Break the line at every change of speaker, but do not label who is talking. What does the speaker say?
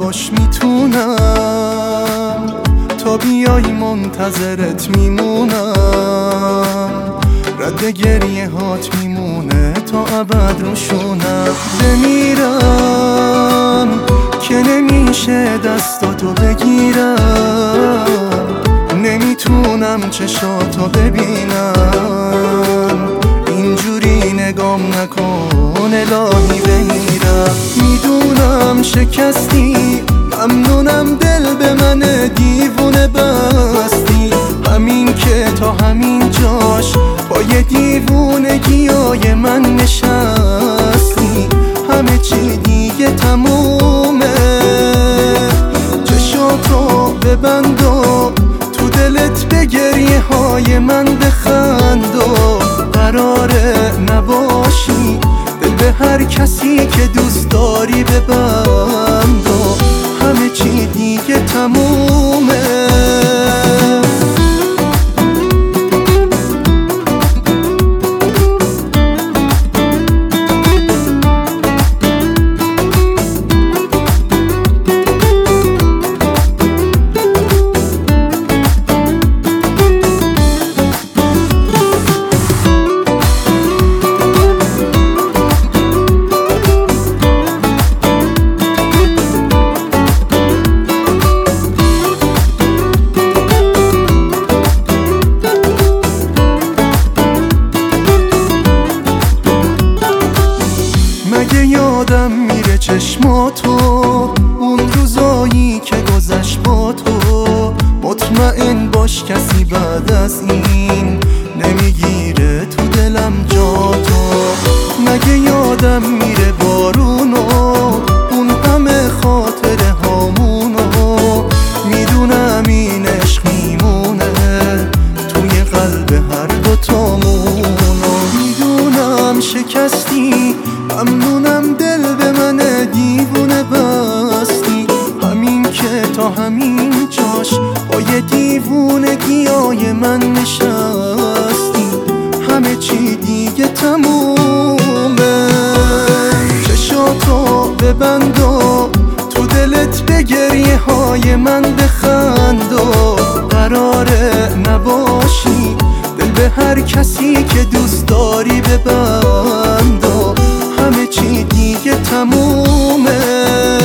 باش میتونم، تا بیای منتظرت میمونم، رد گریه هات میمونه تا ابد روشونم. بمیرم که نمیشه دستاتو بگیرم، نمیتونم چشاتو ببینم، اینجوری نگام نکن الهی بمیرم. میدونم شکستی، ممنونم دل به من دیوونه بستی، همین که تا همین جاش پای دیوونگیای من نشستی. همه چی دیگه تمومه، چشاتو ببند و تو دلت به گریه های من بخند و قراره نباشی دل به هر کسی که دوست داری ببند و همه چی دیگه تمومه. یادم میره چشماتو، اون روزایی که گذشت با تو. مطمئن باش کسی بعد از این نمیگیره تو دلم جاتو. مگه یادم میره بارونو، اون همه خاطره هامونو. میدونم این عشق میمونه توی قلب هر دوتامونو. میدونم شکستی، ممنونم دل به من دیوونه بستی، همین که تا همین جاش پای دیوونگیای من نشستی. همه چی دیگه تمومه، چشاتو ببند و تو دلت به گریه های من بخند و قراره نباشی دل به هر کسی که دوست داری ببند و همه چی دیگه تمومه.